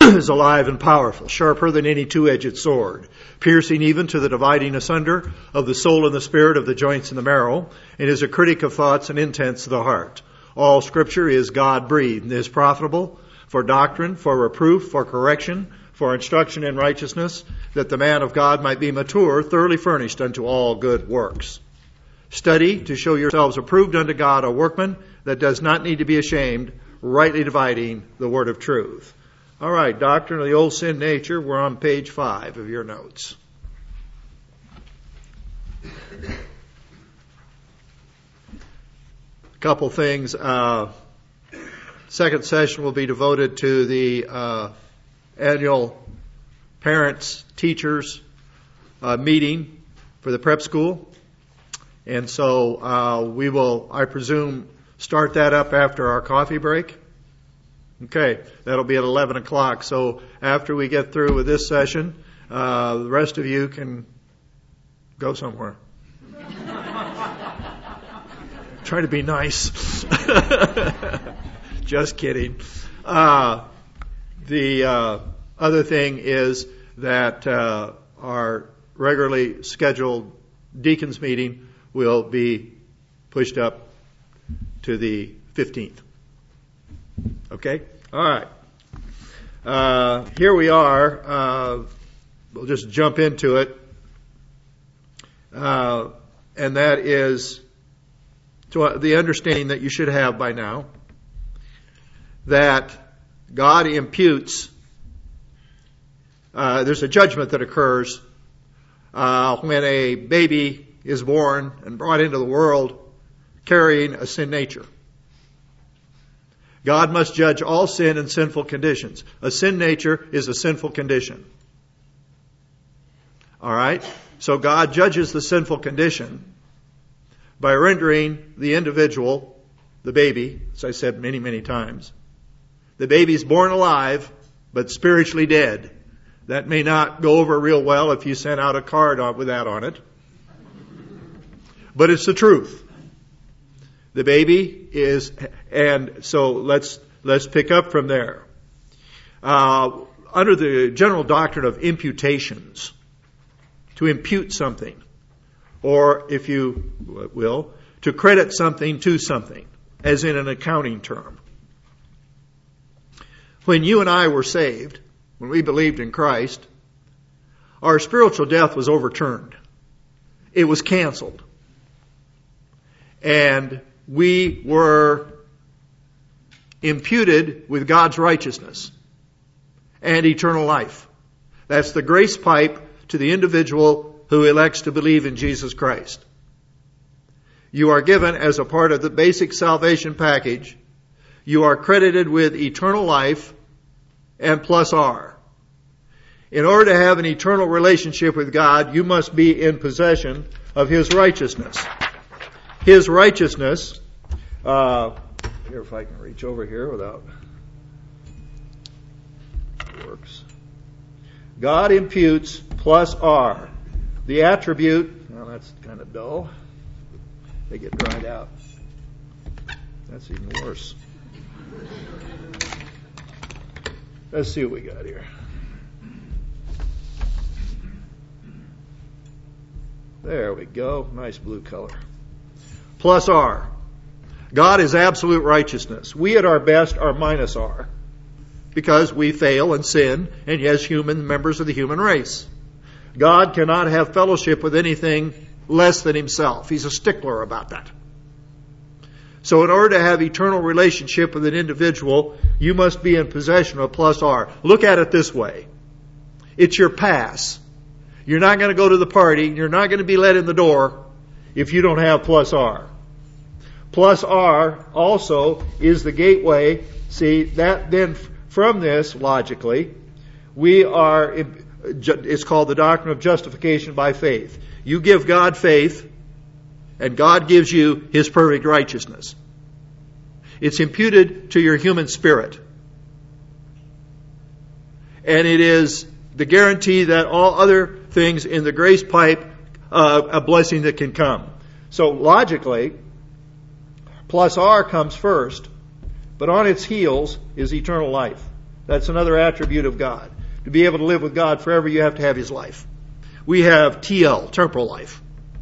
is alive and powerful, sharper than any two-edged sword, piercing even to the dividing asunder of the soul and the spirit, of the joints and the marrow, and is a critic of thoughts and intents of the heart. All Scripture is God-breathed and is profitable for doctrine, for reproof, for correction, for instruction in righteousness, that the man of God might be mature, thoroughly furnished unto all good works. Study to show yourselves approved unto God, a workman that does not need to be ashamed, rightly dividing the word of truth. All right, Doctrine of the Old Sin Nature. We're on page 5 of your notes. A couple things. Second session will be devoted to the annual parents, teachers meeting for the prep school. And so we will, I presume, start that up after our coffee break. Okay, that'll be at 11 o'clock. So after we get through with this session, the rest of you can go somewhere. Try to be nice. Just kidding. The other thing is that our regularly scheduled deacons meeting will be pushed up to the 15th. Okay? All right. Here we are. We'll just jump into it. And that is to the understanding that you should have by now that God imputes, there's a judgment that occurs when a baby is born and brought into the world carrying a sin nature. God must judge all sin and sinful conditions. A sin nature is a sinful condition. All right? So God judges the sinful condition by rendering the individual, the baby, as I said many, many times, the baby's born alive, but spiritually dead. That may not go over real well if you sent out a card with that on it. But it's the truth. The baby is, and so let's pick up from there. Under the general doctrine of imputations, to impute something, or if you will, to credit something to something, as in an accounting term. When you and I were saved, when we believed in Christ, our spiritual death was overturned. It was canceled. And we were imputed with God's righteousness and eternal life. That's the grace pipe to the individual who elects to believe in Jesus Christ. You are given as a part of the basic salvation package, you are credited with eternal life and plus R. In order to have an eternal relationship with God, you must be in possession of His righteousness. His righteousness, here if I can reach over here without it works. God imputes plus R. The attribute, well that's kind of dull. They get dried out. That's even worse. Let's see what we got here. There we go. Nice blue color. Plus R. God is absolute righteousness. We at our best are minus R. Because we fail and sin, and yes, human members of the human race. God cannot have fellowship with anything less than Himself. He's a stickler about that. So in order to have eternal relationship with an individual, you must be in possession of plus R. Look at it this way. It's your pass. You're not going to go to the party. You're not going to be let in the door if you don't have plus R. Plus R also is the gateway. See, that then from this, logically, it's called the doctrine of justification by faith. You give God faith, and God gives you His perfect righteousness. It's imputed to your human spirit. And it is the guarantee that all other things in the grace pipe, a blessing that can come. So logically, plus R comes first, but on its heels is eternal life. That's another attribute of God. To be able to live with God forever, you have to have His life. We have TL, temporal life.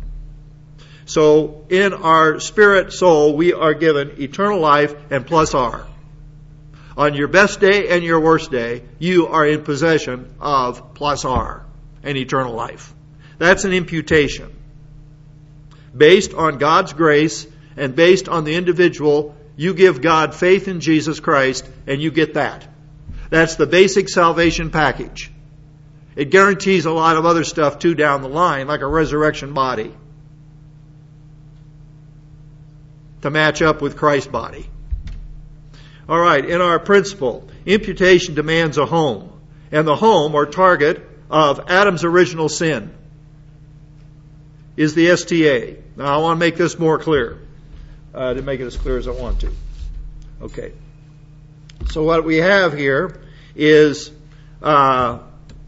So in our spirit soul, we are given eternal life and plus R. On your best day and your worst day, you are in possession of plus R and eternal life. That's an imputation. Based on God's grace and based on the individual, you give God faith in Jesus Christ and you get that. That's the basic salvation package. It guarantees a lot of other stuff too down the line, like a resurrection body, to match up with Christ's body. All right, in our principle, imputation demands a home. And the home or target of Adam's original sin is the STA. Now, I want to make this more clear. I didn't make it as clear as I want to. Okay. So what we have here is come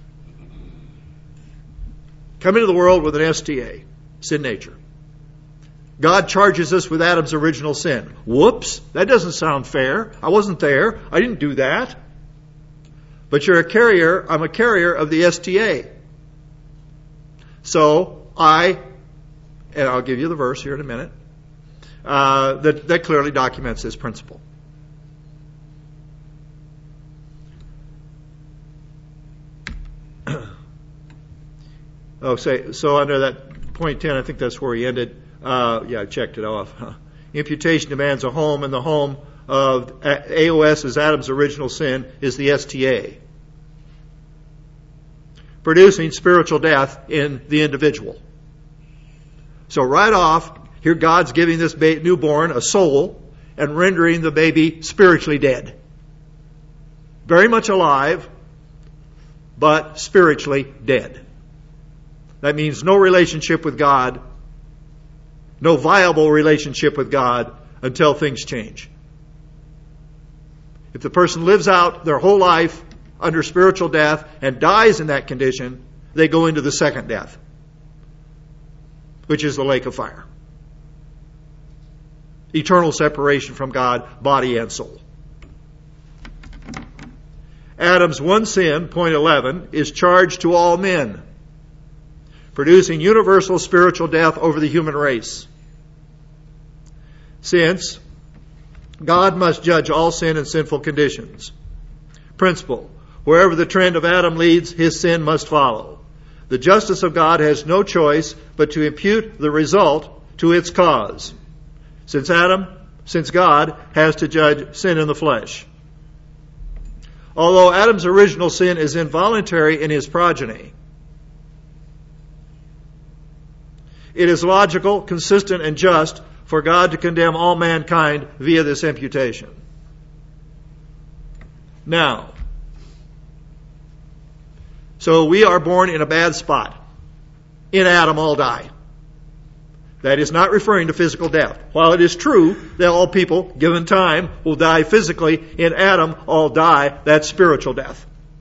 into the world with an STA, sin nature. God charges us with Adam's original sin. Whoops, that doesn't sound fair. I wasn't there. I didn't do that. But you're a carrier. I'm a carrier of the STA. So and I'll give you the verse here in a minute, that clearly documents this principle. So under that point 10, I think that's where he ended. I checked it off. Imputation demands a home, and the home of AOS as Adam's original sin is the STA, producing spiritual death in the individual. So right off, here God's giving this newborn a soul and rendering the baby spiritually dead. Very much alive, but spiritually dead. That means no relationship with God, no viable relationship with God until things change. If the person lives out their whole life under spiritual death and dies in that condition, they go into the second death, which is the lake of fire. Eternal separation from God, body and soul. Adam's one sin, point 11, is charged to all men, producing universal spiritual death over the human race. Since God must judge all sin and sinful conditions. Principle: wherever the trend of Adam leads, his sin must follow. The justice of God has no choice but to impute the result to its cause, since God has to judge sin in the flesh. Although Adam's original sin is involuntary in his progeny, it is logical, consistent, and just for God to condemn all mankind via this imputation. Now, so we are born in a bad spot. In Adam all die. That is not referring to physical death. While it is true that all people, given time, will die physically, in Adam all die. That's spiritual death.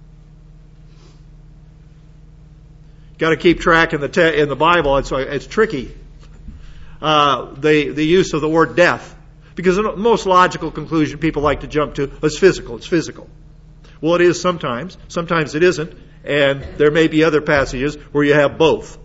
Got to keep track in the Bible. It's tricky. The use of the word death, because the most logical conclusion people like to jump to is physical. It's physical. Well, it is sometimes. Sometimes it isn't, and there may be other passages where you have both.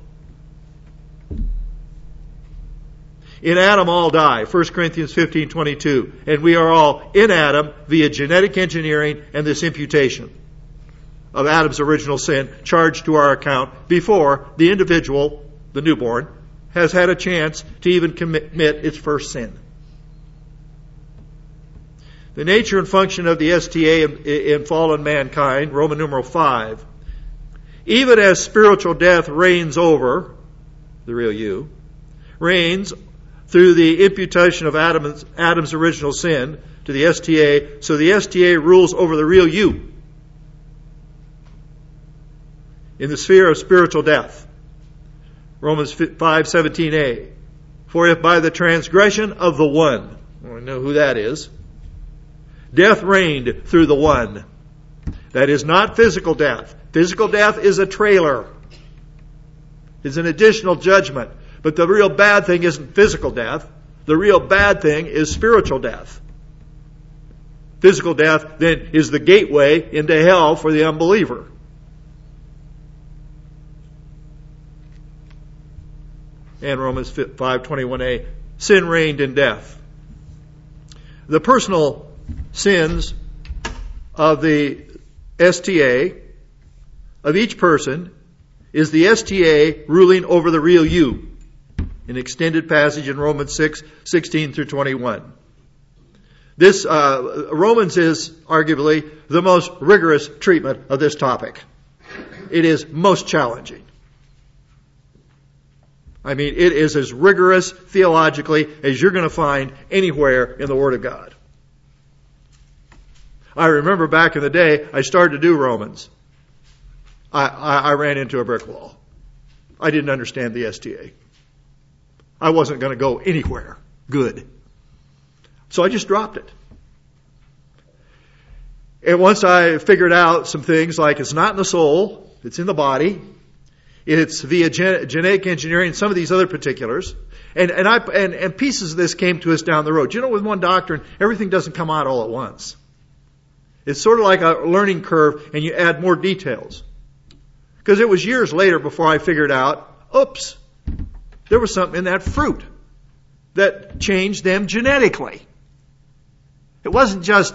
In Adam all die, 1 Corinthians 15:22, and we are all in Adam via genetic engineering and this imputation of Adam's original sin charged to our account before the individual, the newborn, has had a chance to even commit its first sin. The nature and function of the STA in fallen mankind, Roman numeral 5, even as spiritual death reigns over, the real you, reigns through the imputation of Adam's original sin to the STA, so the STA rules over the real you in the sphere of spiritual death. Romans 5:17a. For if by the transgression of the one, we know who that is, death reigned through the one. That is not physical death. Physical death is a trailer. It's an additional judgment. But the real bad thing isn't physical death. The real bad thing is spiritual death. Physical death then is the gateway into hell for the unbeliever. And Romans 5:21a, sin reigned in death. The personal sins of the STA, of each person, is the STA ruling over the real you. An extended passage in Romans 6:16 through 21. This Romans is arguably the most rigorous treatment of this topic. It is most challenging. I mean, it is as rigorous theologically as you're going to find anywhere in the Word of God. I remember back in the day, I started to do Romans. I ran into a brick wall. I didn't understand the STA. I wasn't going to go anywhere good. So I just dropped it. And once I figured out some things like it's not in the soul, it's in the body, it's via genetic engineering, some of these other particulars, and pieces of this came to us down the road. You know, with one doctrine, everything doesn't come out all at once. It's sort of like a learning curve, and you add more details. Because it was years later before I figured out, oops, there was something in that fruit that changed them genetically. It wasn't just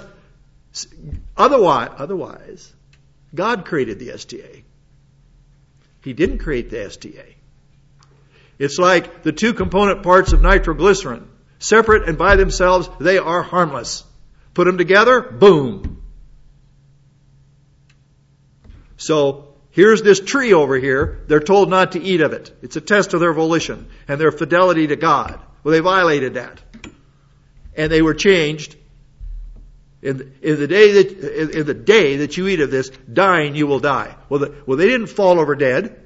otherwise. God created the STA. He didn't create the STA. It's like the two component parts of nitroglycerin. Separate and by themselves, they are harmless. Put them together, boom. So, here's this tree over here. They're told not to eat of it. It's a test of their volition and their fidelity to God. Well, they violated that. And they were changed. In the day that you eat of this, dying you will die. Well, they didn't fall over dead.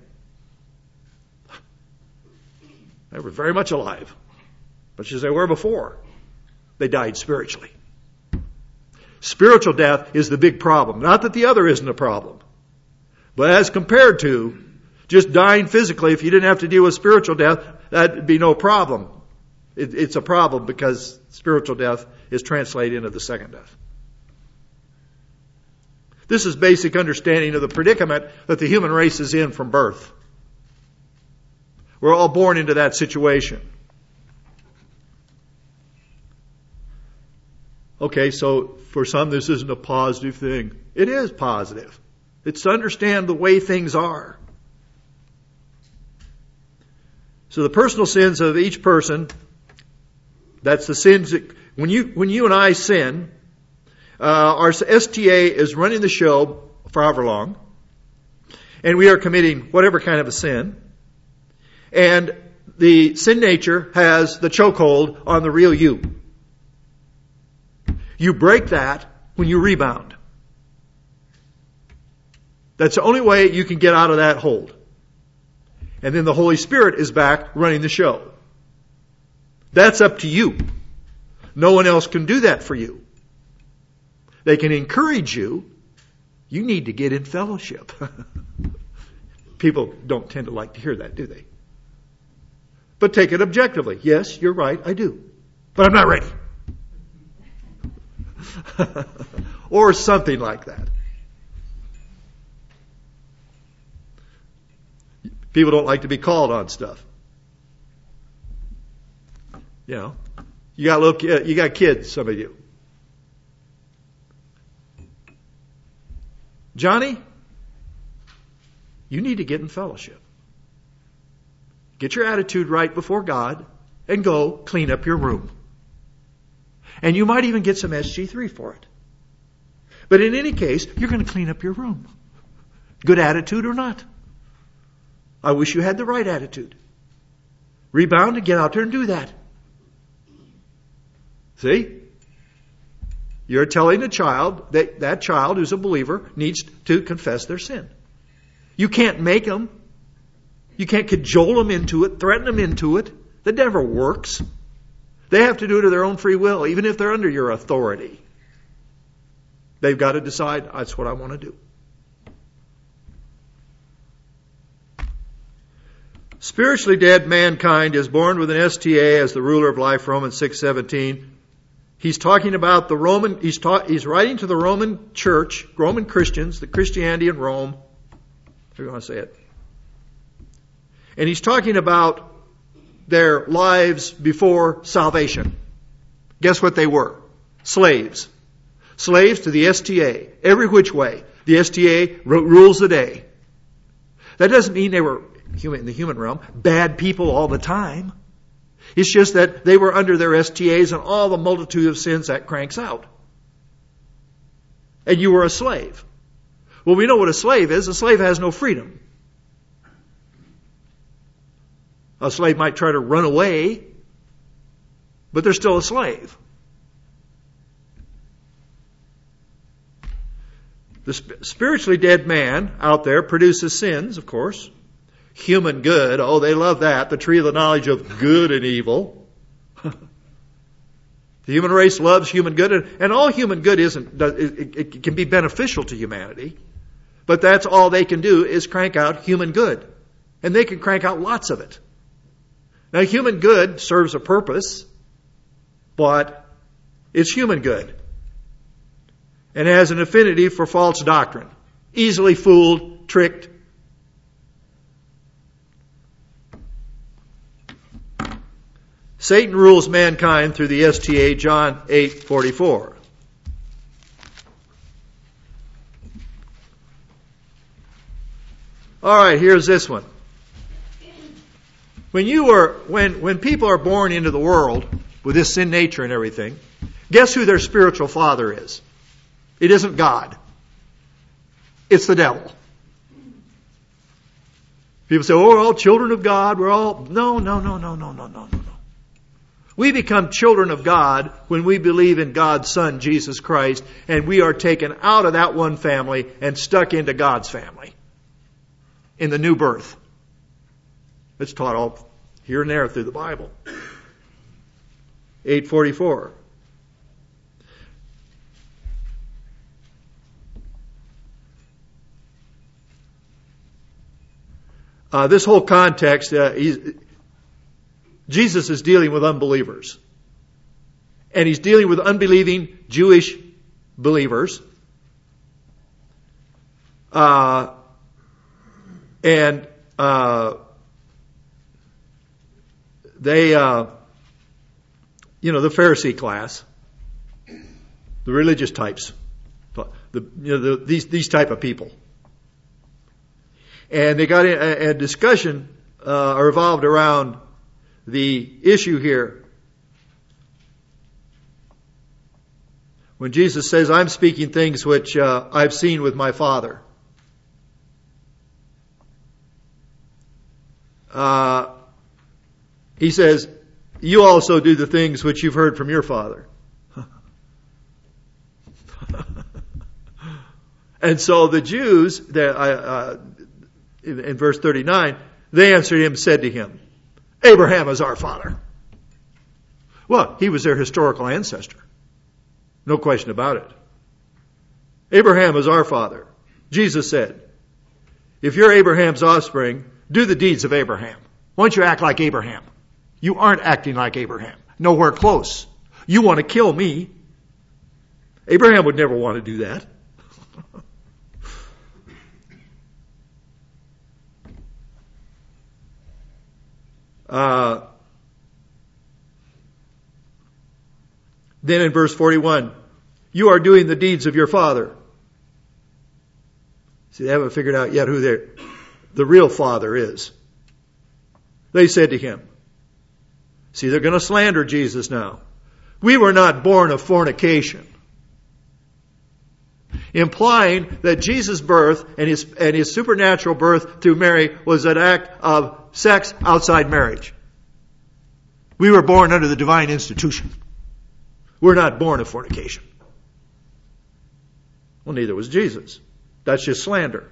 They were very much alive, much as they were before. They died spiritually. Spiritual death is the big problem. Not that the other isn't a problem. But as compared to just dying physically, if you didn't have to deal with spiritual death, that'd be no problem. It's a problem because spiritual death is translated into the second death. This is basic understanding of the predicament that the human race is in from birth. We're all born into that situation. Okay, so for some this isn't a positive thing. It is positive. It's to understand the way things are. So the personal sins of each person, that's the sins that, when you and I sin, our STA is running the show for however long, and we are committing whatever kind of a sin, and the sin nature has the chokehold on the real you. You break that when you rebound. That's the only way you can get out of that hold. And then the Holy Spirit is back running the show. That's up to you. No one else can do that for you. They can encourage you. You need to get in fellowship. People don't tend to like to hear that, do they? But take it objectively. Yes, you're right, I do. But I'm not ready. Or something like that. People don't like to be called on stuff. You know, you got kids, some of you. Johnny, you need to get in fellowship. Get your attitude right before God and go clean up your room. And you might even get some SG3 for it. But in any case, you're going to clean up your room. Good attitude or not. I wish you had the right attitude. Rebound and get out there and do that. See? You're telling a child that that child who's a believer needs to confess their sin. You can't make them. You can't cajole them into it, threaten them into it. That never works. They have to do it of their own free will, even if they're under your authority. They've got to decide, that's what I want to do. Spiritually dead mankind is born with an STA as the ruler of life, Romans 6:17. He's talking about the Roman, he's writing to the Roman church, Roman Christians, the Christianity in Rome. How do you want to say it? And he's talking about their lives before salvation. Guess what they were? Slaves. Slaves to the STA, every which way. The STA rules the day. That doesn't mean they were in the human realm, bad people all the time. It's just that they were under their STAs and all the multitude of sins that cranks out. And you were a slave. Well, we know what a slave is. A slave has no freedom. A slave might try to run away, but they're still a slave. The spiritually dead man out there produces sins, of course. Human good. Oh, they love that. The tree of the knowledge of good and evil. The human race loves human good. And all human good it can be beneficial to humanity. But that's all they can do is crank out human good. And they can crank out lots of it. Now, human good serves a purpose, but it's human good. And has an affinity for false doctrine. Easily fooled, tricked. Satan rules mankind through the STA, John 8:44. All right, here's this one. When people are born into the world with this sin nature and everything, guess who their spiritual father is? It isn't God. It's the devil. People say, oh, we're all children of God. No. We become children of God when we believe in God's Son, Jesus Christ, and we are taken out of that one family and stuck into God's family in the new birth. It's taught all here and there through the Bible. 8:44. This whole context, Jesus is dealing with unbelievers. And he's dealing with unbelieving Jewish believers. The Pharisee class, the religious types, these type of people. And they got a discussion revolved around the issue here. When Jesus says, I'm speaking things which I've seen with my Father. He says, you also do the things which you've heard from your father. And so the Jews, in verse 39, they answered him, said to him, Abraham is our father. Well, he was their historical ancestor. No question about it. Abraham is our father. Jesus said, if you're Abraham's offspring, do the deeds of Abraham. Why don't you act like Abraham? You aren't acting like Abraham. Nowhere close. You want to kill me. Abraham would never want to do that. Then in verse 41, you are doing the deeds of your father. See, they haven't figured out yet who the real father is. They said to him, see, they're going to slander Jesus now. We were not born of fornication. Implying that Jesus' birth and his supernatural birth through Mary was an act of sex outside marriage. We were born under the divine institution. We're not born of fornication. Well, neither was Jesus. That's just slander.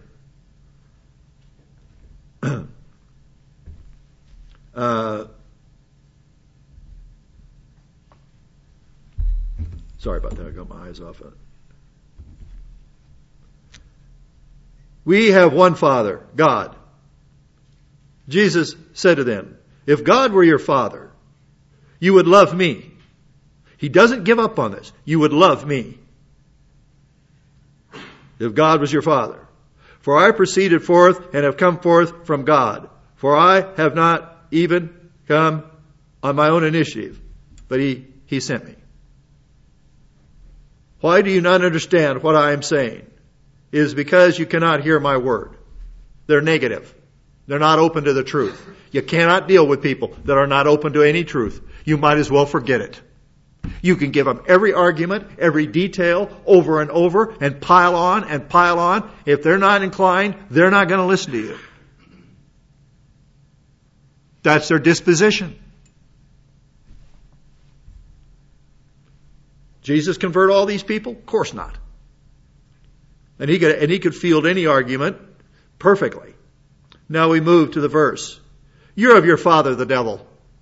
Sorry about that. I got my eyes off it. We have one Father, God. Jesus said to them, if God were your Father, you would love me. He doesn't give up on this. You would love me if God was your Father. For I proceeded forth and have come forth from God. For I have not even come on my own initiative, but He sent me. Why do you not understand what I am saying? It is because you cannot hear my word. They're negative. They're not open to the truth. You cannot deal with people that are not open to any truth. You might as well forget it. You can give them every argument, every detail, over and over, and pile on and pile on. If they're not inclined, they're not going to listen to you. That's their disposition. Jesus convert all these people? Of course not. And he could field any argument perfectly. Now we move to the verse. You're of your father, the devil.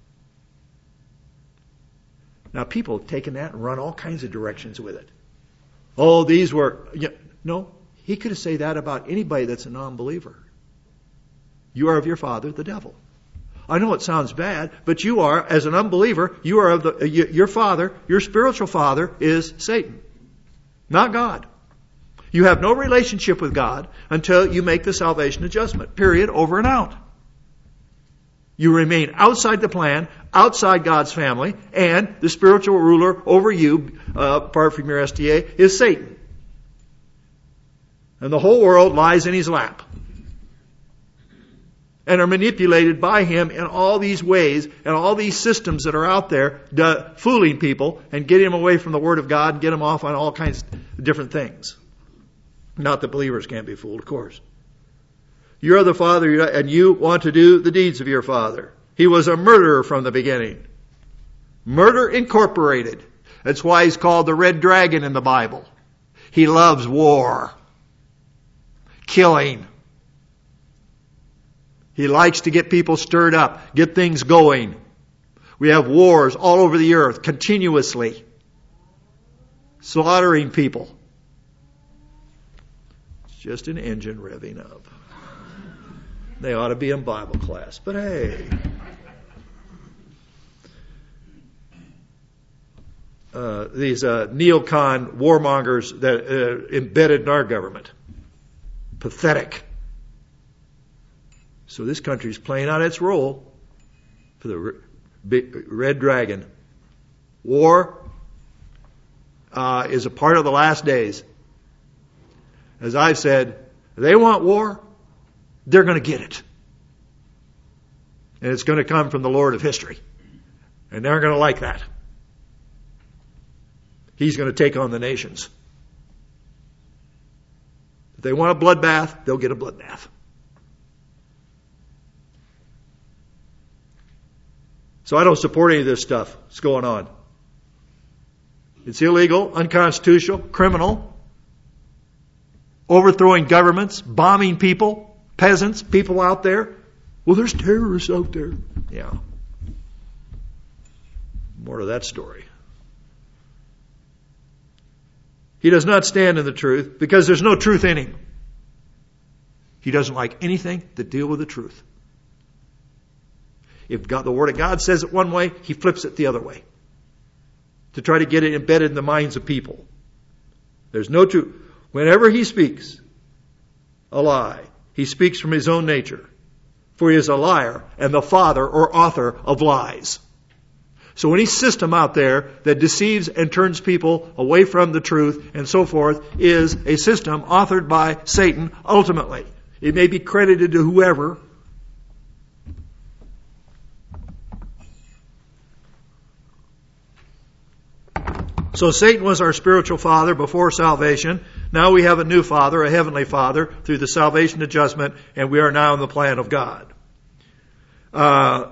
Now people have taken that and run all kinds of directions with it. Oh, these were... No, he could have said that about anybody that's a non-believer. You are of your father, the devil. I know it sounds bad, but you are, as an unbeliever, you are of your father, your spiritual father is Satan, not God. You have no relationship with God until you make the salvation adjustment. Period. Over and out. You remain outside the plan, outside God's family, and the spiritual ruler over you, apart from your SDA, is Satan. And the whole world lies in his lap. And are manipulated by him in all these ways and all these systems that are out there fooling people and getting them away from the Word of God and get them off on all kinds of different things. Not that believers can't be fooled, of course. You're the father and you want to do the deeds of your father. He was a murderer from the beginning. Murder Incorporated. That's why he's called the Red Dragon in the Bible. He loves war. Killing. He likes to get people stirred up, get things going. We have wars all over the earth continuously. Slaughtering people. It's just an engine revving up. They ought to be in Bible class, but hey. These neocon warmongers that embedded in our government. Pathetic. So this country is playing out its role for the Red Dragon. War is a part of the last days. As I've said, if they want war, they're going to get it. And it's going to come from the Lord of history. And they're going to like that. He's going to take on the nations. If they want a bloodbath, they'll get a bloodbath. So I don't support any of this stuff that's going on. It's illegal, unconstitutional, criminal, overthrowing governments, bombing people, peasants, people out there. Well, there's terrorists out there. Yeah. More to that story. He does not stand in the truth because there's no truth in him. He doesn't like anything that deal with the truth. If the Word of God says it one way, he flips it the other way to try to get it embedded in the minds of people. There's no truth. Whenever he speaks a lie, he speaks from his own nature. For he is a liar and the father or author of lies. So any system out there that deceives and turns people away from the truth and so forth is a system authored by Satan ultimately. It may be credited to whoever. So Satan was our spiritual father before salvation. Now we have a new father, a heavenly father, through the salvation adjustment, and we are now in the plan of God. All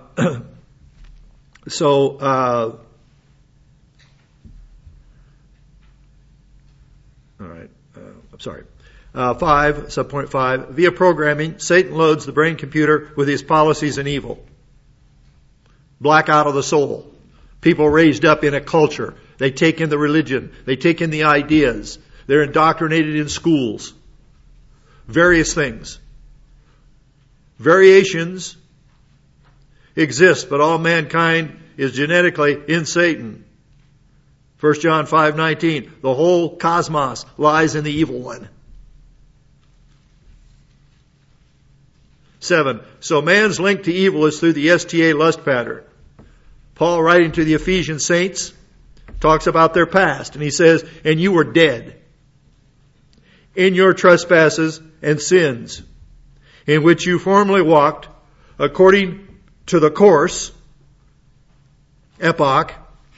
right. I'm sorry. subpoint 5. Via programming, Satan loads the brain computer with his policies and evil. Blackout of the soul. People raised up in a culture. They take in the religion. They take in the ideas. They're indoctrinated in schools. Various things. Variations exist, but all mankind is genetically in Satan. 1 John 5:19, the whole cosmos lies in the evil one. 7, so man's link to evil is through the STA lust pattern. Paul, writing to the Ephesian saints, talks about their past, and he says, and you were dead in your trespasses and sins, in which you formerly walked according to the course, according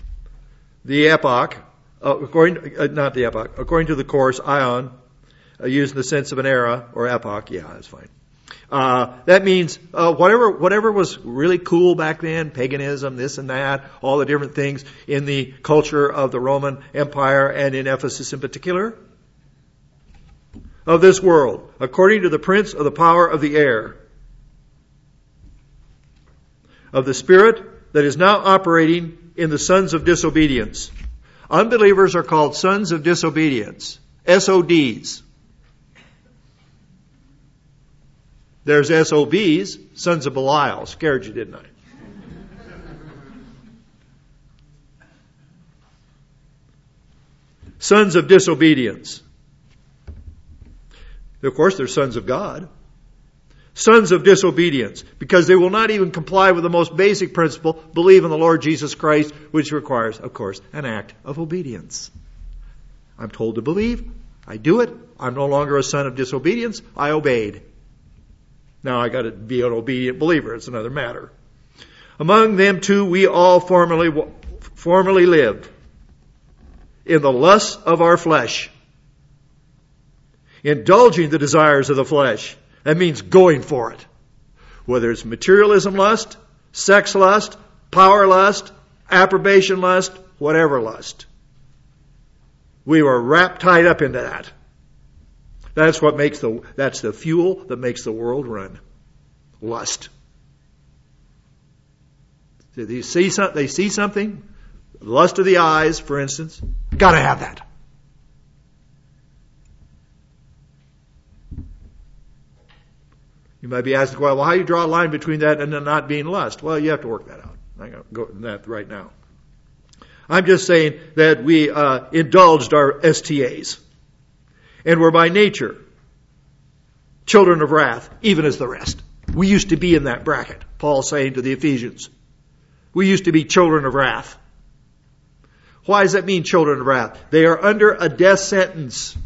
to the course, ion, used in the sense of an era, or epoch, yeah, that's fine. That means whatever was really cool back then, paganism, this and that, all the different things in the culture of the Roman Empire and in Ephesus in particular, of this world, according to the prince of the power of the air, of the spirit that is now operating in the sons of disobedience. Unbelievers are called sons of disobedience, SODs. There's SOBs, sons of Belial. Scared you, didn't I? Sons of disobedience. Of course, they're sons of God. Sons of disobedience, because they will not even comply with the most basic principle, believe in the Lord Jesus Christ, which requires, of course, an act of obedience. I'm told to believe. I do it. I'm no longer a son of disobedience. I obeyed. Now I got to be an obedient believer. It's another matter. Among them too, we all formerly lived in the lusts of our flesh, indulging the desires of the flesh. That means going for it. Whether it's materialism lust, sex lust, power lust, approbation lust, whatever lust. We were wrapped tied up into that. That's the fuel that makes the world run. Lust. They see something, lust of the eyes, for instance. Gotta have that. You might be asking, well, how do you draw a line between that and not being lust? Well, you have to work that out. I'm going to go into that right now. I'm just saying that we indulged our STAs. And we're by nature children of wrath, even as the rest. We used to be in that bracket, Paul's saying to the Ephesians. We used to be children of wrath. Why does that mean children of wrath? They are under a death sentence.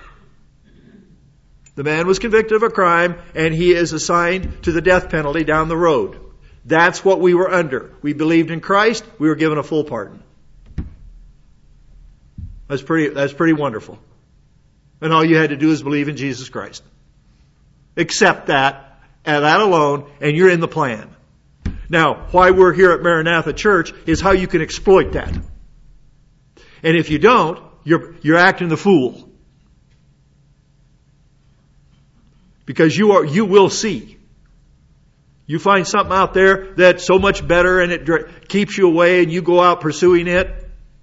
The man was convicted of a crime, and he is assigned to the death penalty down the road. That's what we were under. We believed in Christ. We were given a full pardon. That's pretty wonderful. And all you had to do is believe in Jesus Christ. Accept that, and that alone, and you're in the plan. Now, why we're here at Maranatha Church is how you can exploit that. And if you don't, you're acting the fool. Because you will see. You find something out there that's so much better and it keeps you away and you go out pursuing it.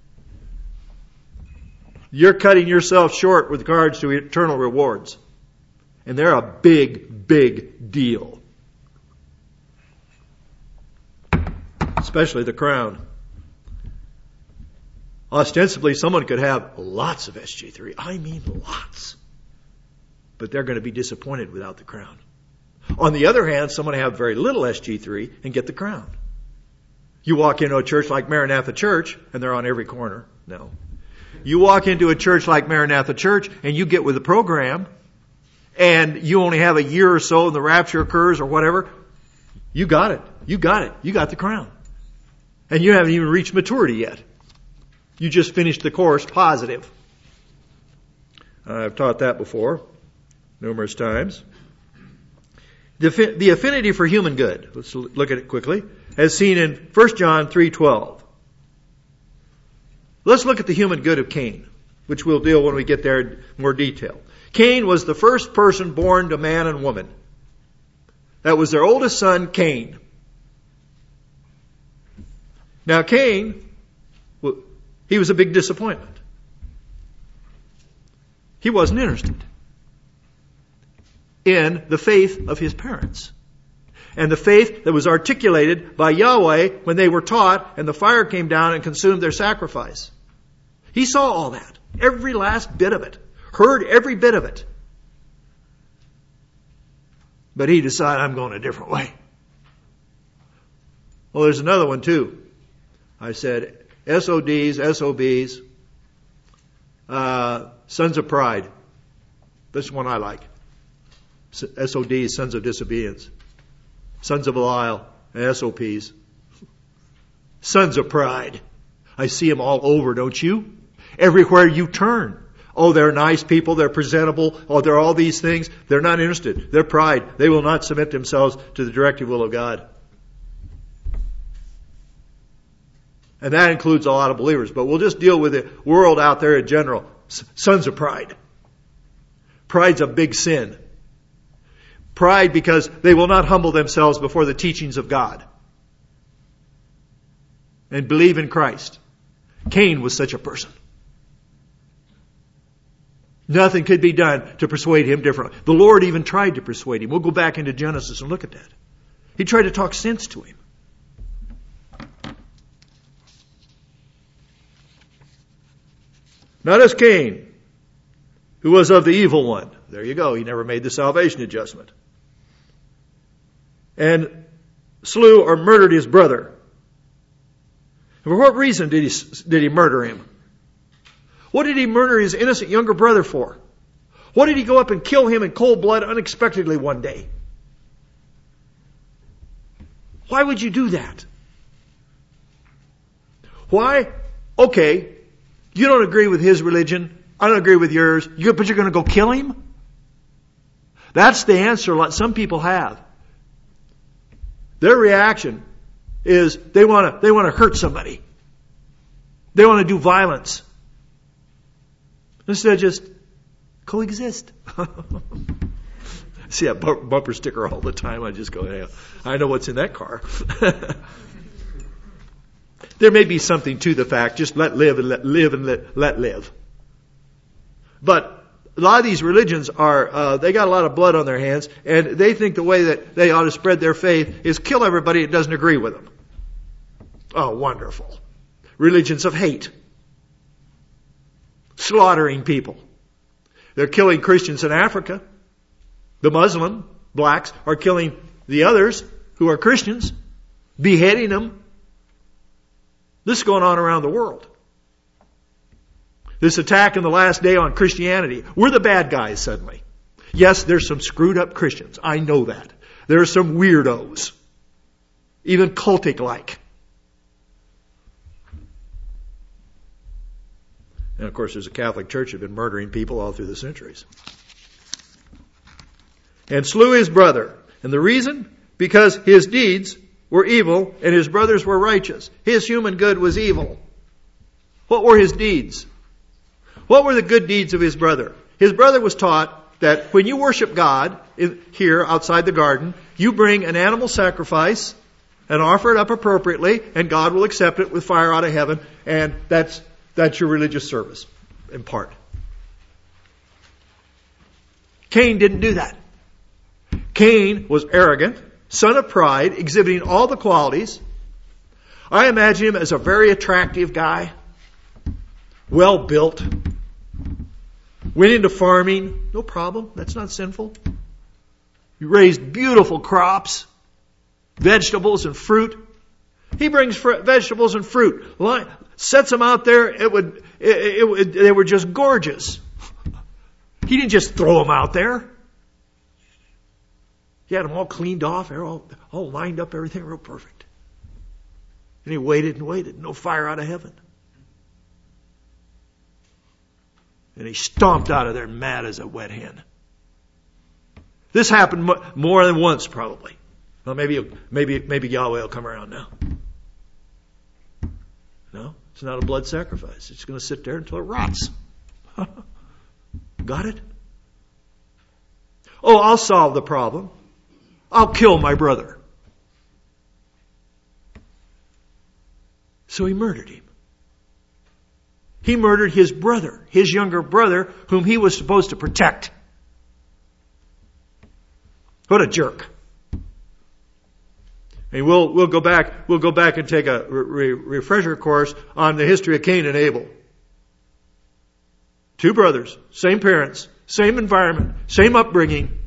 You're cutting yourself short with regards to eternal rewards. And they're a big, big deal. Especially the crown. Ostensibly, someone could have lots of SG3. I mean lots. But they're going to be disappointed without the crown. On the other hand, someone have very little SG3 and get the crown. You walk into a church like Maranatha Church, and they're on every corner. No. You walk into a church like Maranatha Church, and you get with the program, and you only have a year or so and the rapture occurs or whatever. You got it. You got it. You got the crown. And you haven't even reached maturity yet. You just finished the course positive. I've taught that before numerous times. The affinity for human good, let's look at it quickly, as seen in 1 John 3:12. Let's look at the human good of Cain, which we'll deal when we get there in more detail. Cain was the first person born to man and woman. That was their oldest son, Cain. Now Cain, he was a big disappointment. He wasn't interested in the faith of his parents. And the faith that was articulated by Yahweh when they were taught and the fire came down and consumed their sacrifice. He saw all that. Every last bit of it. Heard every bit of it. But he decided, I'm going a different way. Well, there's another one too. I said, SODs, SOBs, sons of pride. This one I like. SODs, sons of disobedience. Sons of Belial, and SOPs. Sons of pride. I see them all over, don't you? Everywhere you turn. Oh, they're nice people. They're presentable. Oh, they're all these things. They're not interested. They're pride. They will not submit themselves to the directive will of God. And that includes a lot of believers. But we'll just deal with the world out there in general. Sons of pride. Pride's a big sin. Pride because they will not humble themselves before the teachings of God. And believe in Christ. Cain was such a person. Nothing could be done to persuade him differently. The Lord even tried to persuade him. We'll go back into Genesis and look at that. He tried to talk sense to him. Not as Cain, who was of the evil one. There you go. He never made the salvation adjustment. And slew or murdered his brother. For what reason did he murder him? What did he murder his innocent younger brother for? What did he go up and kill him in cold blood unexpectedly one day? Why would you do that? Why? Okay, you don't agree with his religion. I don't agree with yours. But you're going to go kill him? That's the answer some people have. Their reaction is they want to hurt somebody. They want to do violence. Instead of just coexist. See that bumper sticker all the time. I just go, hey, I know what's in that car. There may be something to the fact, just let live and let live and let live. But a lot of these religions are, they got a lot of blood on their hands, and they think the way that they ought to spread their faith is kill everybody that doesn't agree with them. Oh, wonderful. Religions of hate. Slaughtering people. They're killing Christians in Africa. The Muslim blacks are killing the others who are Christians, beheading them. This is going on around the world. This attack in the last day on Christianity. We're the bad guys suddenly. Yes, there's some screwed up Christians. I know that. There are some weirdos. Even cultic-like. And of course, there's a Catholic Church that have been murdering people all through the centuries. And slew his brother. And the reason? Because his deeds were evil and his brothers were righteous. His human good was evil. What were his deeds? What were the good deeds of his brother? His brother was taught that when you worship God here outside the garden, you bring an animal sacrifice and offer it up appropriately, and God will accept it with fire out of heaven, and that's your religious service, in part. Cain didn't do that. Cain was arrogant, son of pride, exhibiting all the qualities. I imagine him as a very attractive guy, well built, went into farming, no problem, that's not sinful. He raised beautiful crops, vegetables and fruit. He brings vegetables and fruit, sets them out there. They were just gorgeous. He didn't just throw them out there. He had them all cleaned off, all lined up, everything real perfect. And he waited and waited. No fire out of heaven. And he stomped out of there mad as a wet hen. This happened more than once, probably. Well, maybe Yahweh will come around now. No, it's not a blood sacrifice. It's going to sit there until it rots. Got it? Oh, I'll solve the problem. I'll kill my brother. So he murdered him. He murdered his brother, his younger brother, whom he was supposed to protect. What a jerk. And we'll go back and take a refresher course on the history of Cain and Abel. Two brothers, same parents, same environment, same upbringing.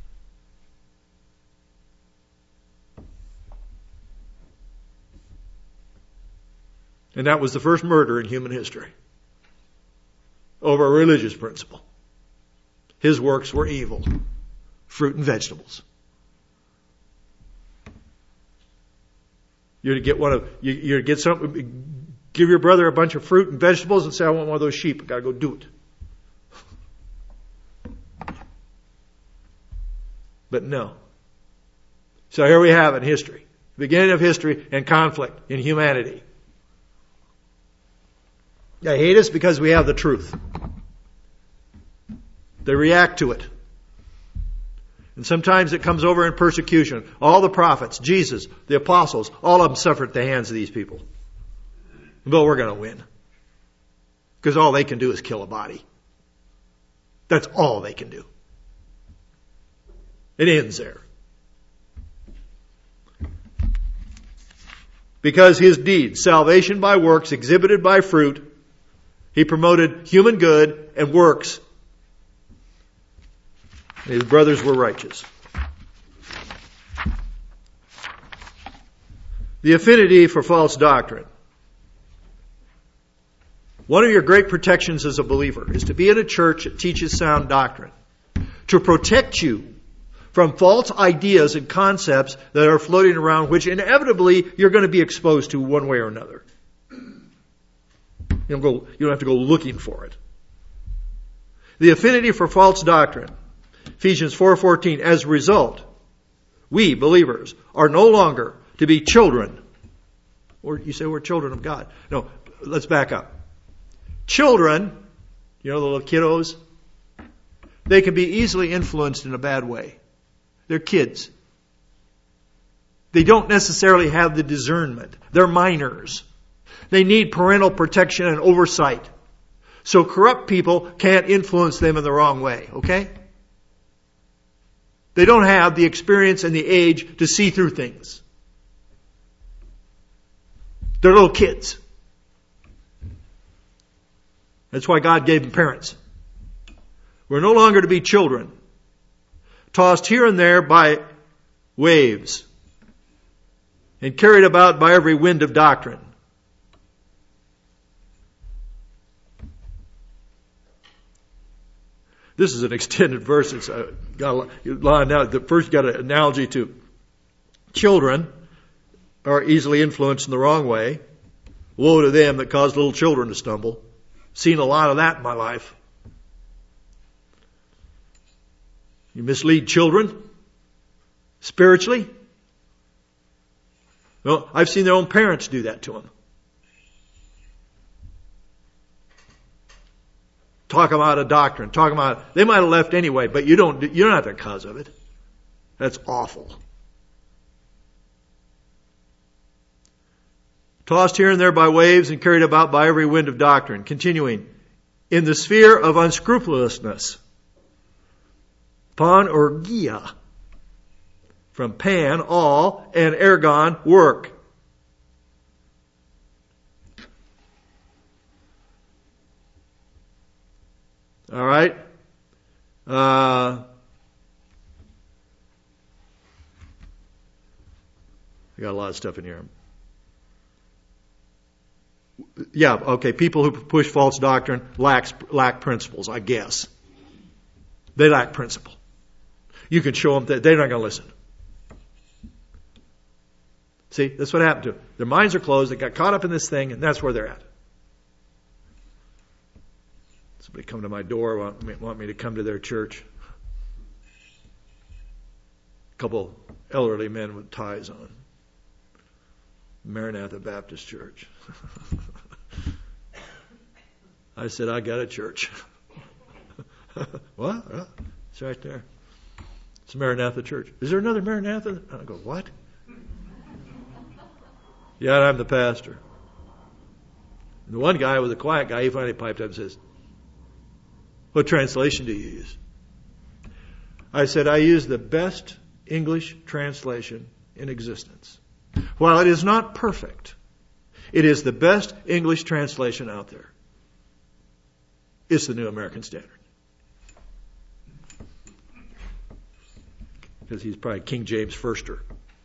And that was the first murder in human history over a religious principle. His works were evil, fruit and vegetables. You're to get something, give your brother a bunch of fruit and vegetables and say, I want one of those sheep. I got to go do it. But no. So here we have it in history. Beginning of history and conflict in humanity. They hate us because we have the truth. They react to it. And sometimes it comes over in persecution. All the prophets, Jesus, the apostles, all of them suffered at the hands of these people. But we're going to win. Because all they can do is kill a body. That's all they can do. It ends there. Because his deeds, salvation by works, exhibited by fruit, he promoted human good and works. His brothers were righteous. The affinity for false doctrine. One of your great protections as a believer is to be in a church that teaches sound doctrine. To protect you from false ideas and concepts that are floating around, which inevitably you're going to be exposed to one way or another. You don't have to go looking for it. The affinity for false doctrine. Ephesians 4:14. As a result, we believers are no longer to be children. Or you say we're children of God. No, let's back up. Children, you know the little kiddos, they can be easily influenced in a bad way. They're kids. They don't necessarily have the discernment. They're minors. They need parental protection and oversight. So corrupt people can't influence them in the wrong way, okay? They don't have the experience and the age to see through things. They're little kids. That's why God gave them parents. We're no longer to be children, tossed here and there by waves and carried about by every wind of doctrine. This is an extended verse. It's got a lot of, the first got an analogy to children are easily influenced in the wrong way. Woe to them that cause little children to stumble. Seen a lot of that in my life. You mislead children spiritually. Well, I've seen their own parents do that to them. Talk about a doctrine. Talk about they might have left anyway, but you don't have the cause of it. That's awful. Tossed here and there by waves and carried about by every wind of doctrine. Continuing. In the sphere of unscrupulousness. Panorgia. From pan, all, and ergon, work. All right. I got a lot of stuff in here. Yeah, okay. People who push false doctrine lack principles, I guess. They lack principle. You can show them that they're not going to listen. See, that's what happened to them. Their minds are closed. They got caught up in this thing, and that's where they're at. Somebody come to my door, want me to come to their church. A couple elderly men with ties on. Maranatha Baptist Church. I said, I got a church. What? It's right there. It's Maranatha Church. Is there another Maranatha? I go, what? Yeah, I'm the pastor. And the one guy was a quiet guy. He finally piped up and says, what translation do you use? I said, I use the best English translation in existence. While it is not perfect, it is the best English translation out there. It's the New American Standard. Because he's probably King James Firster.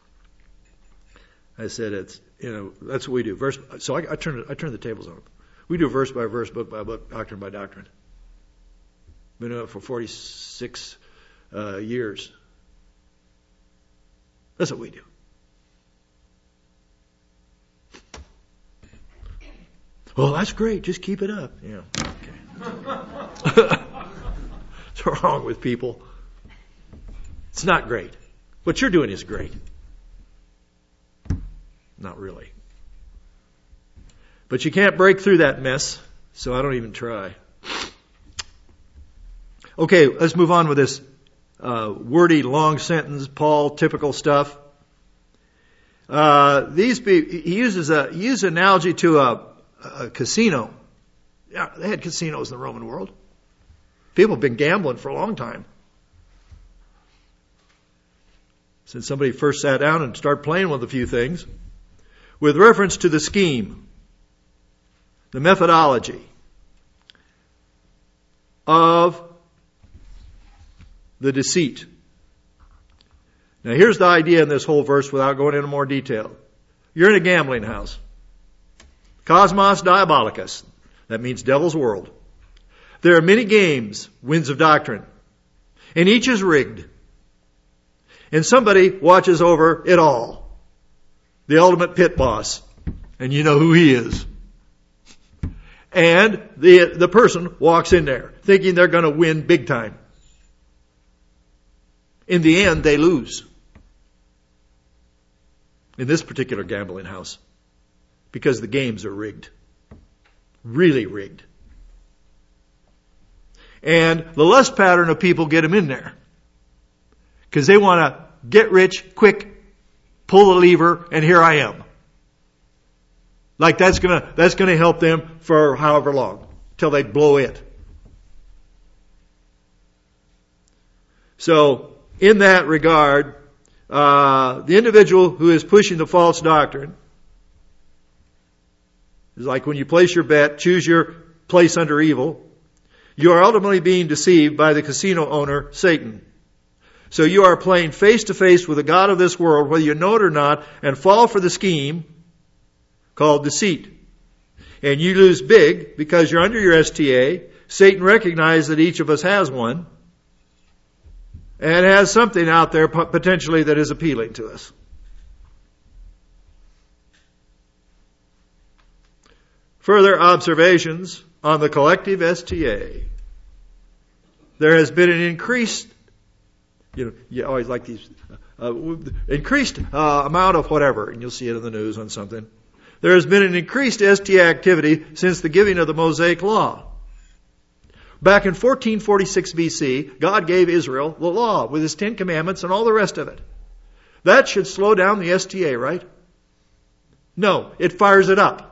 I said that's what we do. So I turn the tables on. We do verse by verse, book by book, doctrine by doctrine. Been doing it for 46 years. That's what we do. Well, that's great. Just keep it up. Yeah. Okay. What's wrong with people? It's not great. What you're doing is great. Not really. But you can't break through that mess, so I don't even try. Okay, let's move on with this wordy, long sentence, Paul, typical stuff. He uses an analogy to a casino. Yeah, they had casinos in the Roman world. People have been gambling for a long time. Since somebody first sat down and started playing with a few things. With reference to the scheme, the methodology of the deceit. Now here's the idea in this whole verse without going into more detail. You're in a gambling house. Cosmos Diabolicus. That means devil's world. There are many games, winds of doctrine, and each is rigged. And somebody watches over it all. The ultimate pit boss. And you know who he is. And the person walks in there thinking they're going to win big time. In the end, they lose. In this particular gambling house. Because the games are rigged. Really rigged. And the lust pattern of people get them in there. Because they want to get rich quick, pull the lever, and here I am. Like that's gonna help them for however long, till they blow it. So, in that regard, the individual who is pushing the false doctrine is like when you place your bet, choose your place under evil. You are ultimately being deceived by the casino owner, Satan. So you are playing face to face with the God of this world, whether you know it or not, and fall for the scheme called deceit. And you lose big because you're under your STA. Satan recognizes that each of us has one and has something out there potentially that is appealing to us. Further observations on the collective STA. There has been an increased, you always like these, increased amount of whatever, and you'll see it in the news on something. There has been an increased STA activity since the giving of the Mosaic Law. Back in 1446 BC, God gave Israel the law with his 10 commandments and all the rest of it. That should slow down the STA, right? No, it fires it up.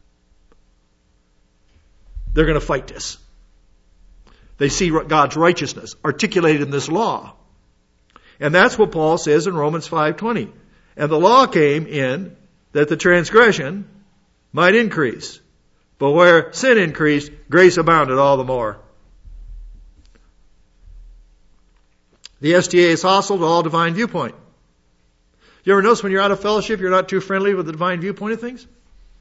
They're going to fight this. They see God's righteousness articulated in this law. And that's what Paul says in Romans 5:20. And the law came in that the transgression might increase. But where sin increased, grace abounded all the more. The STA is hostile to all divine viewpoint. You ever notice when you're out of fellowship, you're not too friendly with the divine viewpoint of things?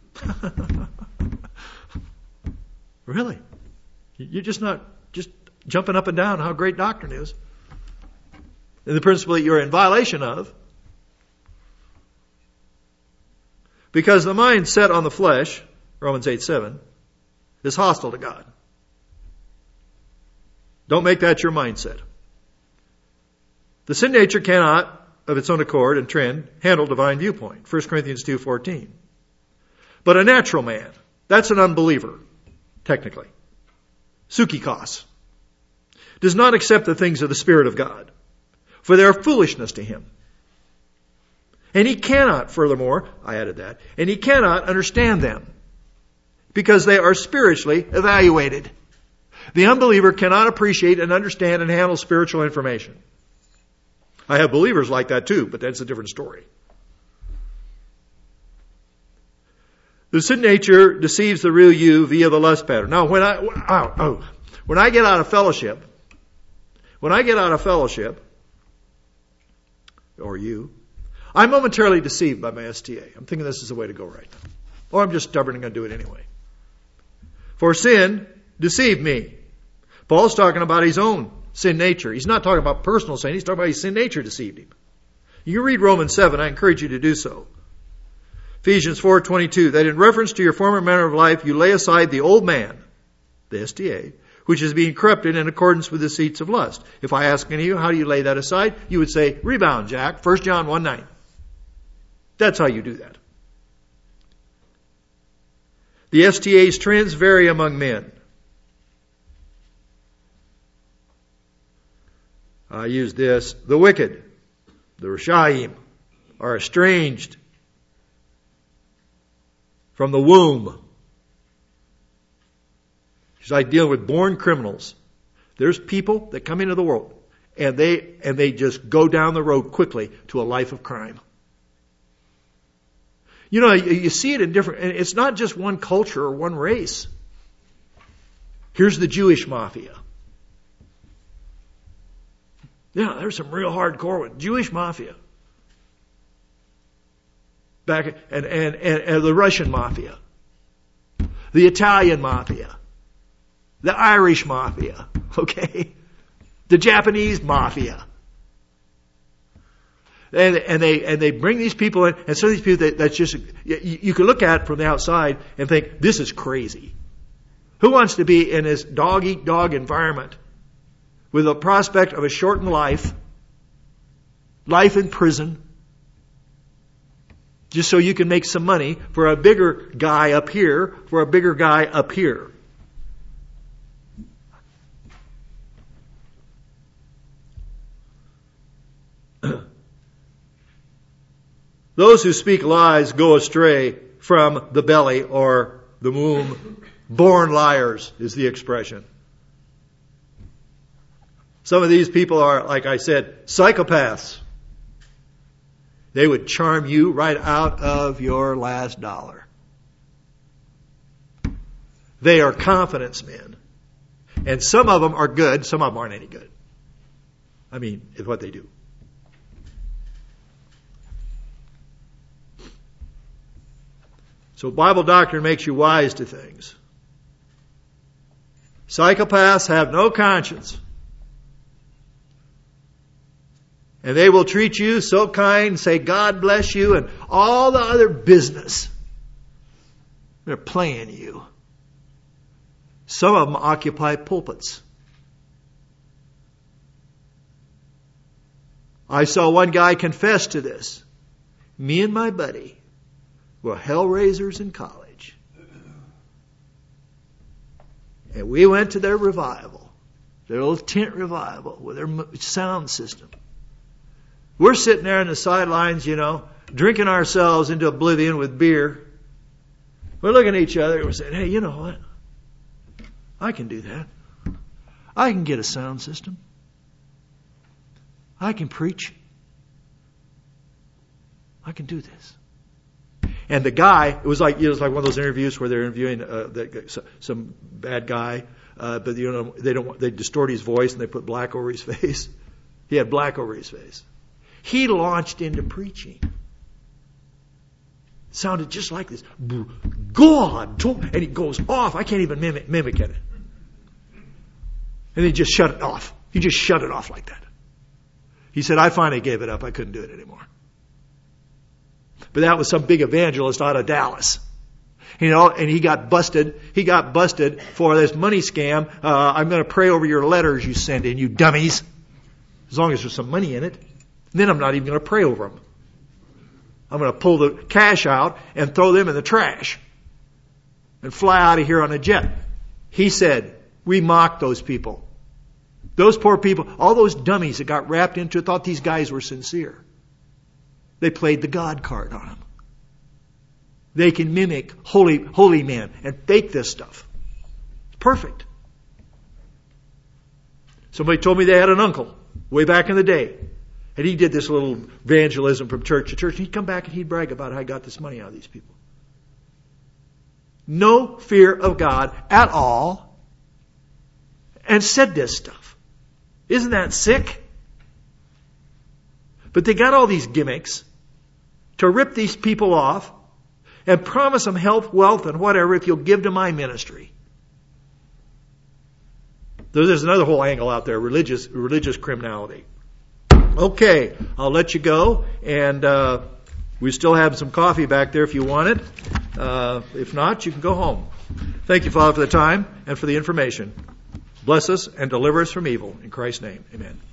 Really? You're just not just jumping up and down how great doctrine is. And the principle that you're in violation of. Because the mind set on the flesh, Romans 8:7, is hostile to God. Don't make that your mindset. The sin nature cannot, of its own accord and trend, handle divine viewpoint. 1 Corinthians 2:14. But a natural man, that's an unbeliever, technically. Sukikos. Does not accept the things of the Spirit of God, for they are foolishness to him. And he cannot, furthermore, I added that, and he cannot understand them, because they are spiritually evaluated. The unbeliever cannot appreciate and understand and handle spiritual information. I have believers like that too, but that's a different story. The sin nature deceives the real you via the lust pattern. Now, When I get out of fellowship, or you, I'm momentarily deceived by my STA. I'm thinking this is the way to go right now. Or I'm just stubborn and going to do it anyway. For sin deceived me. Paul's talking about his own sin nature. He's not talking about personal sin. He's talking about his sin nature deceived him. You read Romans 7. I encourage you to do so. Ephesians 4:22, that in reference to your former manner of life, you lay aside the old man, the STA, which is being corrupted in accordance with the deceits of lust. If I ask any of you, how do you lay that aside? You would say, rebound, Jack. 1 John 1:9. That's how you do that. The STA's trends vary among men. I use this. The wicked, the Rishaim, are estranged from the womb. It's like dealing with born criminals. There's people that come into the world and they just go down the road quickly to a life of crime. You know, you see it in different, and it's not just one culture or one race. Here's the Jewish mafia. Yeah, there's some real hardcore ones. Jewish mafia. Back and the Russian mafia. The Italian mafia. The Irish mafia. Okay? The Japanese mafia. And they bring these people in, and some of these people that's just, you can look at it from the outside and think, this is crazy. Who wants to be in this dog-eat-dog environment with a prospect of a shortened life in prison, just so you can make some money for a bigger guy up here, Those who speak lies go astray from the belly or the womb. Born liars is the expression. Some of these people are, like I said, psychopaths. They would charm you right out of your last dollar. They are confidence men. And some of them are good, some of them aren't any good. I mean, it's what they do. So Bible doctrine makes you wise to things. Psychopaths have no conscience. And they will treat you so kind, say God bless you, and all the other business. They're playing you. Some of them occupy pulpits. I saw one guy confess to this. Me and my buddy were hellraisers in college. And we went to their revival, their little tent revival with their sound system. We're sitting there on the sidelines, drinking ourselves into oblivion with beer. We're looking at each other and we're saying, hey, you know what? I can do that. I can get a sound system. I can preach. I can do this. And the guy, it was like one of those interviews where they're interviewing some bad guy, but they distort his voice and they put black over his face. He had black over his face. He launched into preaching. It sounded just like this. God, and he goes off. I can't even mimic it. And he just shut it off. He just shut it off like that. He said, I finally gave it up. I couldn't do it anymore. But that was some big evangelist out of Dallas. And he got busted. He got busted for this money scam. I'm going to pray over your letters you send in, you dummies. As long as there's some money in it. And then I'm not even going to pray over them. I'm going to pull the cash out and throw them in the trash. And fly out of here on a jet. He said, we mocked those people. Those poor people, all those dummies that got wrapped into it, thought these guys were sincere. They played the God card on them. They can mimic holy men and fake this stuff. It's perfect. Somebody told me they had an uncle way back in the day. And he did this little evangelism from church to church. And he'd come back and he'd brag about how I got this money out of these people. No fear of God at all. and said this stuff. Isn't that sick? But they got all these gimmicks to rip these people off and promise them health, wealth, and whatever if you'll give to my ministry. There's another whole angle out there, religious criminality. Okay, I'll let you go, and we still have some coffee back there if you want it. If not, you can go home. Thank you, Father, for the time and for the information. Bless us and deliver us from evil. In Christ's name, amen.